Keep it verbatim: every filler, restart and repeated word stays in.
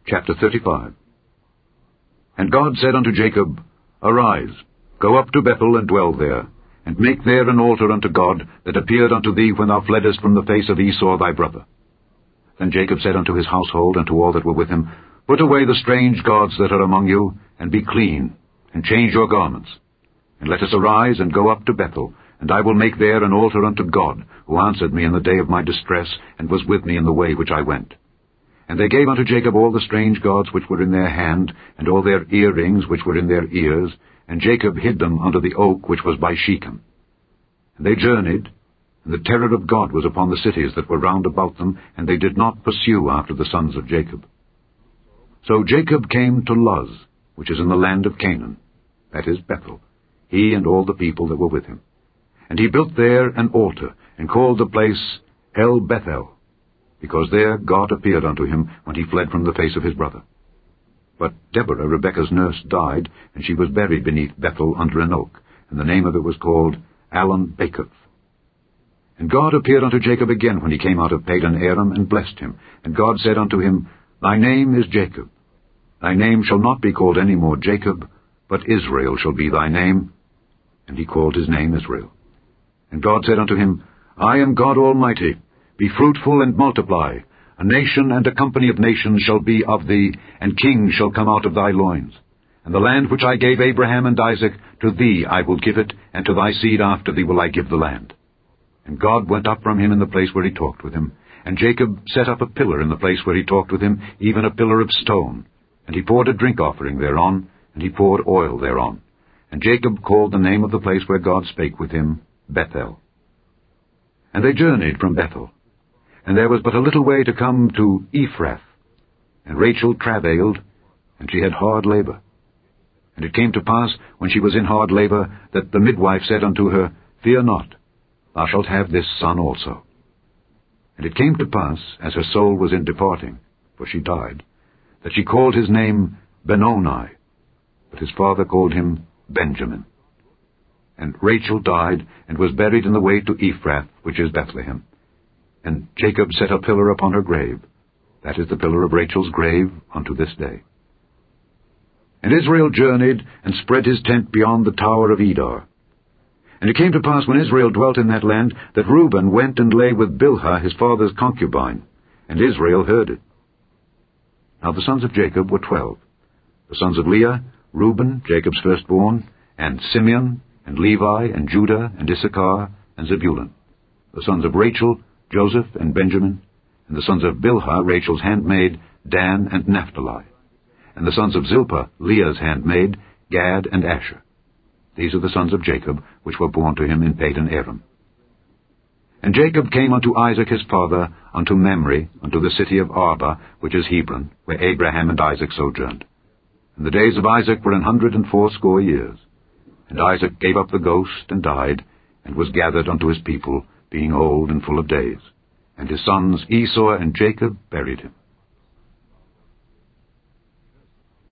Chapter thirty-five. And God said unto Jacob, Arise, go up to Bethel, and dwell there, and make there an altar unto God, that appeared unto thee when thou fleddest from the face of Esau thy brother. Then Jacob said unto his household, and to all that were with him, Put away the strange gods that are among you, and be clean, and change your garments. And let us arise, and go up to Bethel, and I will make there an altar unto God, who answered me in the day of my distress, and was with me in the way which I went. And they gave unto Jacob all the strange gods which were in their hand, and all their earrings which were in their ears, and Jacob hid them under the oak which was by Shechem. And they journeyed, and the terror of God was upon the cities that were round about them, and they did not pursue after the sons of Jacob. So Jacob came to Luz, which is in the land of Canaan, that is Bethel, he and all the people that were with him. And he built there an altar, and called the place El Bethel, because there God appeared unto him when he fled from the face of his brother. But Deborah, Rebekah's nurse, died, and she was buried beneath Bethel under an oak, and the name of it was called Allon Bacuth. And God appeared unto Jacob again when he came out of Padan Aram, and blessed him. And God said unto him, Thy name is Jacob. Thy name shall not be called any more Jacob, but Israel shall be thy name. And he called his name Israel. And God said unto him, I am God Almighty. Be fruitful and multiply. A nation and a company of nations shall be of thee, and kings shall come out of thy loins. And the land which I gave Abraham and Isaac, to thee I will give it, and to thy seed after thee will I give the land. And God went up from him in the place where he talked with him. And Jacob set up a pillar in the place where he talked with him, even a pillar of stone. And he poured a drink offering thereon, and he poured oil thereon. And Jacob called the name of the place where God spake with him, Bethel. And they journeyed from Bethel. And there was but a little way to come to Ephrath. And Rachel travailed, and she had hard labor. And it came to pass, when she was in hard labor, that the midwife said unto her, Fear not, thou shalt have this son also. And it came to pass, as her soul was in departing, for she died, that she called his name Benoni, but his father called him Benjamin. And Rachel died, and was buried in the way to Ephrath, which is Bethlehem. And Jacob set a pillar upon her grave. That is the pillar of Rachel's grave unto this day. And Israel journeyed, and spread his tent beyond the tower of Edar. And it came to pass, when Israel dwelt in that land, that Reuben went and lay with Bilhah his father's concubine, and Israel heard it. Now the sons of Jacob were twelve. The sons of Leah, Reuben, Jacob's firstborn, and Simeon, and Levi, and Judah, and Issachar, and Zebulun. The sons of Rachel, Joseph, and Benjamin. And the sons of Bilhah, Rachel's handmaid, Dan, and Naphtali. And the sons of Zilpah, Leah's handmaid, Gad, and Asher. These are the sons of Jacob, which were born to him in Padan Aram. And Jacob came unto Isaac his father, unto Mamre, unto the city of Arba, which is Hebron, where Abraham and Isaac sojourned. And the days of Isaac were an hundred and fourscore years. And Isaac gave up the ghost, and died, and was gathered unto his people, being old and full of days. And his sons Esau and Jacob buried him.